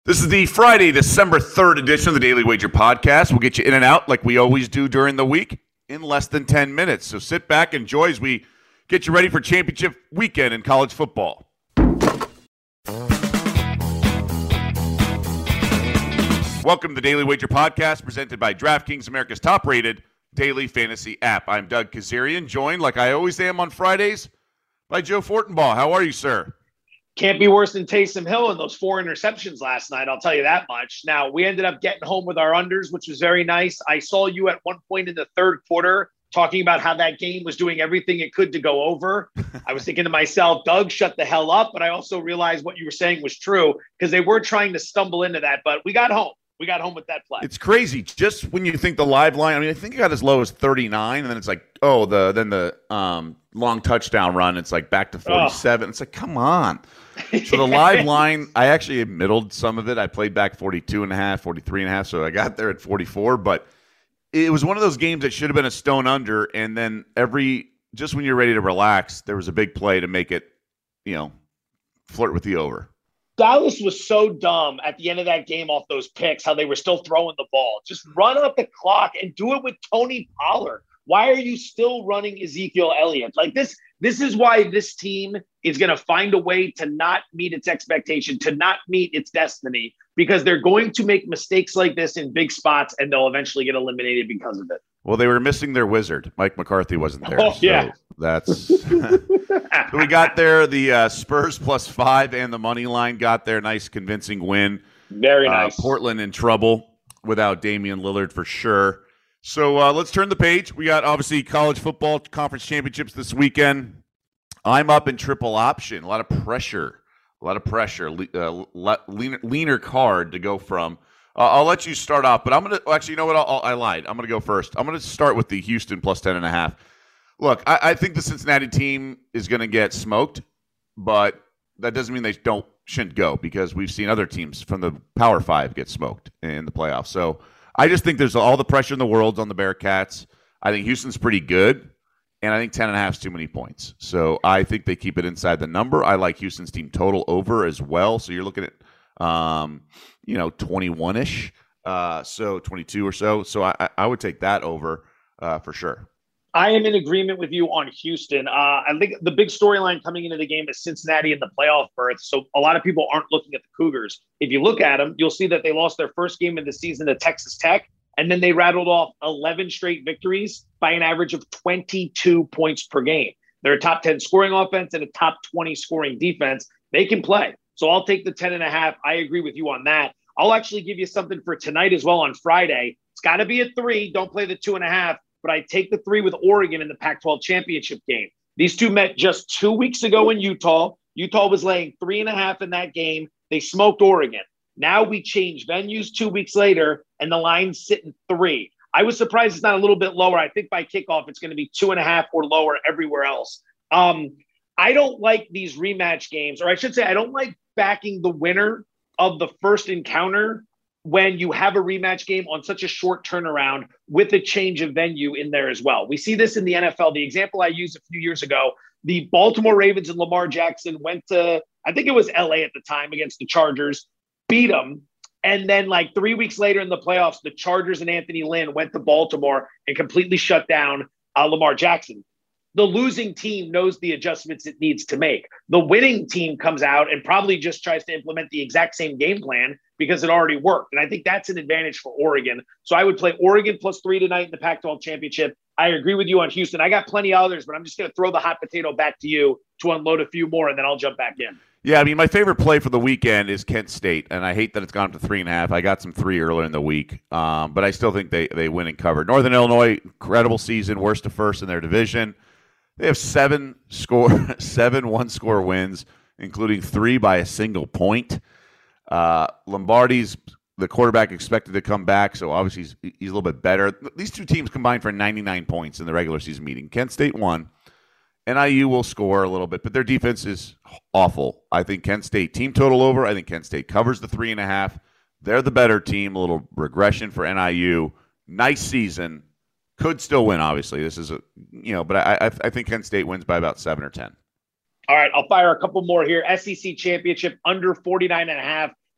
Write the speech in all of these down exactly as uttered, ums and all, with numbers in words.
This is the Friday, December third edition of the Daily Wager Podcast. We'll get you in and out like we always do during the week in less than ten minutes. So sit back, enjoy as we get you ready for championship weekend in college football. Welcome to the Daily Wager Podcast, presented by DraftKings, America's top-rated daily fantasy app. I'm Doug Kazarian, joined, like I always am on Fridays, by Joe Fortenbaugh. How are you, sir? Can't be worse than Taysom Hill and those four interceptions last night, I'll tell you that much. Now, we ended up getting home with our unders, which was very nice. I saw you at one point in the third quarter talking about how that game was doing everything it could to go over. I was thinking to myself, Doug, shut the hell up. But I also realized what you were saying was true because they were trying to stumble into that. But we got home. We got home with that play. It's crazy. Just when you think the live line, I mean, I think it got as low as thirty-nine, and then it's like, oh, the then the um, long touchdown run, it's like back to forty-seven. Oh. It's like, come on. So the live line, I actually middled some of it. I played back forty-two and a half, forty-three and a half, so I got there at forty-four. But it was one of those games that should have been a stone under, and then every just when you're ready to relax, there was a big play to make it, you know, flirt with the over. Dallas was so dumb at the end of that game off those picks, how they were still throwing the ball. Just run up the clock and do it with Tony Pollard. Why are you still running Ezekiel Elliott? Like this, this is why this team is going to find a way to not meet its expectation, to not meet its destiny, because they're going to make mistakes like this in big spots and they'll eventually get eliminated because of it. Well, they were missing their wizard. Mike McCarthy wasn't there. Oh, yeah. So that's so we got there. The uh, Spurs plus five and the money line got there. Nice, convincing win. Very nice. Uh, Portland in trouble without Damian Lillard for sure. So uh, let's turn the page. We got, obviously, college football conference championships this weekend. I'm up in triple option. A lot of pressure. A lot of pressure. Le- uh, leaner, leaner card to go from. Uh, I'll let you start off, but I'm going to – actually, you know what? I'll, I lied. I'm going to go first. I'm going to start with the Houston plus ten and a half. Look, I, I think the Cincinnati team is going to get smoked, but that doesn't mean they don't shouldn't go, because we've seen other teams from the Power Five get smoked in the playoffs. So I just think there's all the pressure in the world on the Bearcats. I think Houston's pretty good, and I think ten and a half is too many points. So I think they keep it inside the number. I like Houston's team total over as well. So you're looking at, um, you know, twenty-one-ish, uh, so twenty-two or so. So I, I would take that over uh, for sure. I am in agreement with you on Houston. Uh, I think the big storyline coming into the game is Cincinnati in the playoff berth. So a lot of people aren't looking at the Cougars. If you look at them, you'll see that they lost their first game of the season to Texas Tech, and then they rattled off eleven straight victories by an average of twenty-two points per game. They're a top ten scoring offense and a top twenty scoring defense. They can play. So I'll take the ten and a half. I agree with you on that. I'll actually give you something for tonight as well on Friday. It's got to be a three. Don't play the two and a half. But I take the three with Oregon in the Pac twelve championship game. These two met just two weeks ago in Utah. Utah was laying three and a half in that game. They smoked Oregon. Now we change venues two weeks later, and the line's sitting three. I was surprised it's not a little bit lower. I think by kickoff, it's going to be two and a half or lower everywhere else. Um, I don't like these rematch games, or I should say I don't like backing the winner of the first encounter when you have a rematch game on such a short turnaround with a change of venue in there as well. We see this in the N F L. The example I used a few years ago, the Baltimore Ravens and Lamar Jackson went to, I think it was L A at the time, against the Chargers, beat them. And then like three weeks later in the playoffs, the Chargers and Anthony Lynn went to Baltimore and completely shut down uh, Lamar Jackson. The losing team knows the adjustments it needs to make. The winning team comes out and probably just tries to implement the exact same game plan because it already worked. And I think that's an advantage for Oregon. So I would play Oregon plus three tonight in the Pac twelve championship. I agree with you on Houston. I got plenty of others, but I'm just going to throw the hot potato back to you to unload a few more, and then I'll jump back in. Yeah, I mean, my favorite play for the weekend is Kent State, and I hate that it's gone up to three and a half. I got some three earlier in the week, um, but I still think they, they win and cover. Northern Illinois, incredible season, worst to first in their division. They have seven score, seven one-score wins, including three by a single point. Uh, Lombardi's the quarterback expected to come back, so obviously he's, he's a little bit better. These two teams combined for ninety-nine points in the regular season meeting. Kent State won. N I U will score a little bit, but their defense is awful. I think Kent State team total over. I think Kent State covers the three and a half. They're the better team. A little regression for N I U. Nice season. Could still win, obviously. This is a, you know, but I, I, I think Kent State wins by about seven or ten. All right, I'll fire a couple more here. S E C championship under forty-nine and a half.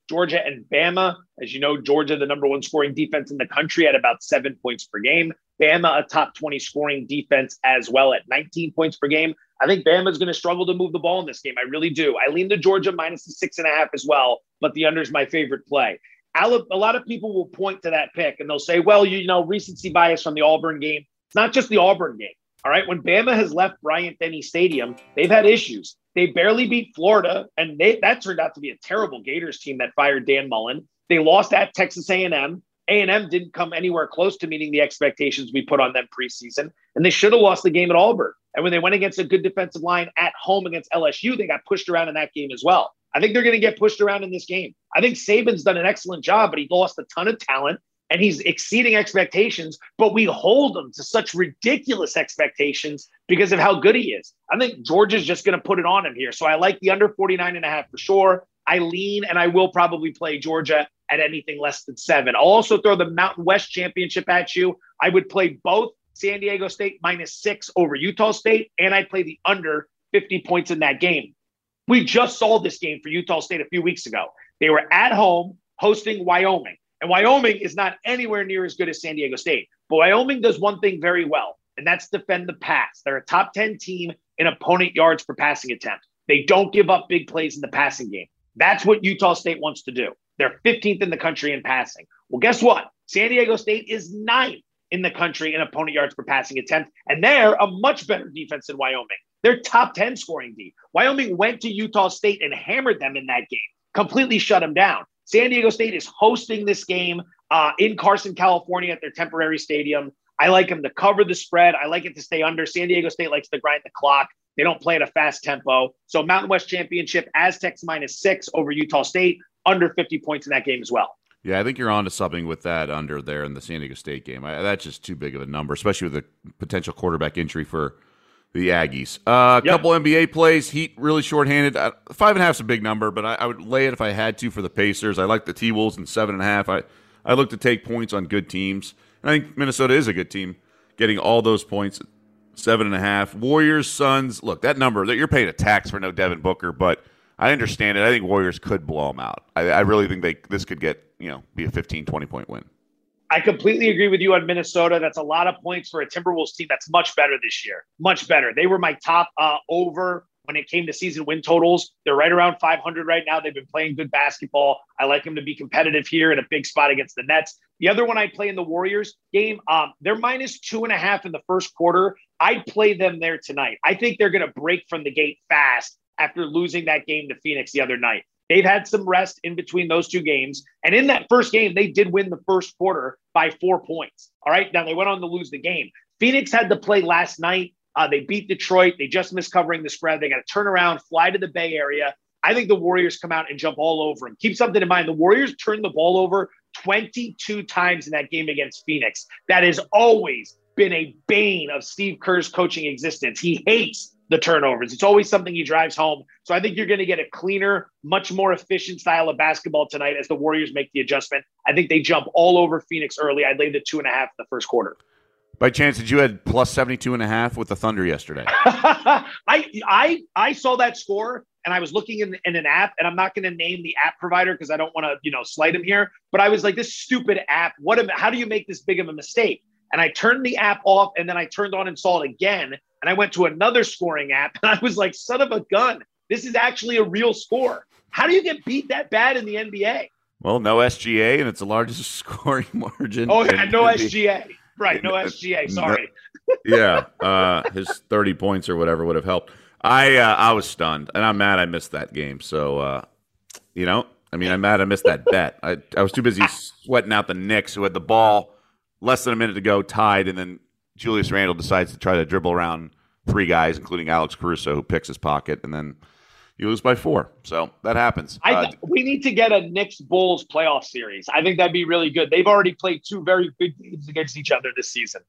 Georgia and Bama. As you know, Georgia, the number one scoring defense in the country at about seven points per game. Bama, a top twenty scoring defense as well at nineteen points per game. I think Bama's going to struggle to move the ball in this game. I really do. I lean to Georgia minus the six and a half as well, but the under is my favorite play. A lot of people will point to that pick and they'll say, well, you know, recency bias from the Auburn game. It's not just the Auburn game. All right. When Bama has left Bryant-Denny Stadium, they've had issues. They barely beat Florida, and they, that turned out to be a terrible Gators team that fired Dan Mullen. They lost at Texas A and M. A and M didn't come anywhere close to meeting the expectations we put on them preseason, and they should have lost the game at Auburn. And when they went against a good defensive line at home against L S U, they got pushed around in that game as well. I think they're going to get pushed around in this game. I think Saban's done an excellent job, but he lost a ton of talent, and he's exceeding expectations, but we hold him to such ridiculous expectations because of how good he is. I think Georgia's just going to put it on him here. So I like the under forty-nine and a half for sure. I lean, and I will probably play Georgia at anything less than seven. I'll also throw the Mountain West Championship at you. I would play both San Diego State minus six over Utah State, and I'd play the under fifty points in that game. We just saw this game for Utah State a few weeks ago. They were at home hosting Wyoming, and Wyoming is not anywhere near as good as San Diego State. But Wyoming does one thing very well, and that's defend the pass. They're a top ten team in opponent yards per passing attempt. They don't give up big plays in the passing game. That's what Utah State wants to do. They're fifteenth in the country in passing. Well, guess what? San Diego State is ninth in the country in opponent yards per passing attempt, and they're a much better defense than Wyoming. They're top ten scoring D. Wyoming went to Utah State and hammered them in that game, completely shut them down. San Diego State is hosting this game uh, in Carson, California at their temporary stadium. I like them to cover the spread. I like it to stay under. San Diego State likes to grind the clock. They don't play at a fast tempo. So Mountain West Championship, Aztecs minus six over Utah State, under fifty points in that game as well. Yeah, I think you're on to something with that under there in the San Diego State game. I, that's just too big of a number, especially with the potential quarterback injury for the Aggies. A uh, yep. couple N B A plays. Heat really shorthanded. Uh, five and a half is a big number, but I, I would lay it if I had to for the Pacers. I like the T-Wolves in seven and a half. I, I look to take points on good teams. And I think Minnesota is a good team, getting all those points, seven and a half. Warriors, Suns. Look, that number, that you're paying a tax for no Devin Booker, but I understand it. I think Warriors could blow them out. I, I really think they this could get, you know, be a fifteen, twenty point win. I completely agree with you on Minnesota. That's a lot of points for a Timberwolves team that's much better this year. Much better. They were my top uh, over when it came to season win totals. They're right around five hundred right now. They've been playing good basketball. I like them to be competitive here in a big spot against the Nets. The other one I play in the Warriors game, um, they're minus two and a half in the first quarter. I'd play them there tonight. I think they're going to break from the gate fast after losing that game to Phoenix the other night. They've had some rest in between those two games. And in that first game, they did win the first quarter by four points. All right. Now they went on to lose the game. Phoenix had to play last night. Uh, they beat Detroit. They just missed covering the spread. They got to turn around, fly to the Bay Area. I think the Warriors come out and jump all over them. Keep something in mind. The Warriors turned the ball over twenty-two times in that game against Phoenix. That has always been a bane of Steve Kerr's coaching existence. He hates the turnovers. It's always something he drives home. So I think you're going to get a cleaner, much more efficient style of basketball tonight as the Warriors make the adjustment. I think they jump all over Phoenix early. I'd lay the two and a half in the first quarter. By chance, did you had plus seventy-two and a half with the Thunder yesterday? I, I, I saw that score and I was looking in, in an app, and I'm not going to name the app provider because I don't want to, you know, slight him here, but I was like, this stupid app, what, am, how do you make this big of a mistake? And I turned the app off, and then I turned on and saw it again. And I went to another scoring app, and I was like, son of a gun, this is actually a real score. How do you get beat that bad in the N B A? Well, no S G A, and it's the largest scoring margin. Oh, yeah, no S G A. Right, no S G A, sorry. Yeah, uh, his thirty points or whatever would have helped. I uh, I was stunned, and I'm mad I missed that game. So, uh, you know, I mean, I'm mad I missed that bet. I, I was too busy sweating out the Knicks, who had the ball less than a minute to go, tied, and then Julius Randle decides to try to dribble around three guys, including Alex Caruso, who picks his pocket, and then you lose by four. So that happens. I, uh, we need to get a Knicks-Bulls playoff series. I think that'd be really good. They've already played two very good games against each other this season.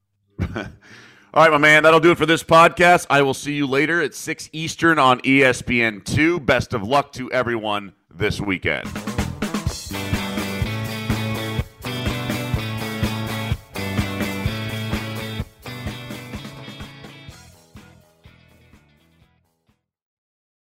All right, my man, that'll do it for this podcast. I will see you later at six Eastern on E S P N two. Best of luck to everyone this weekend.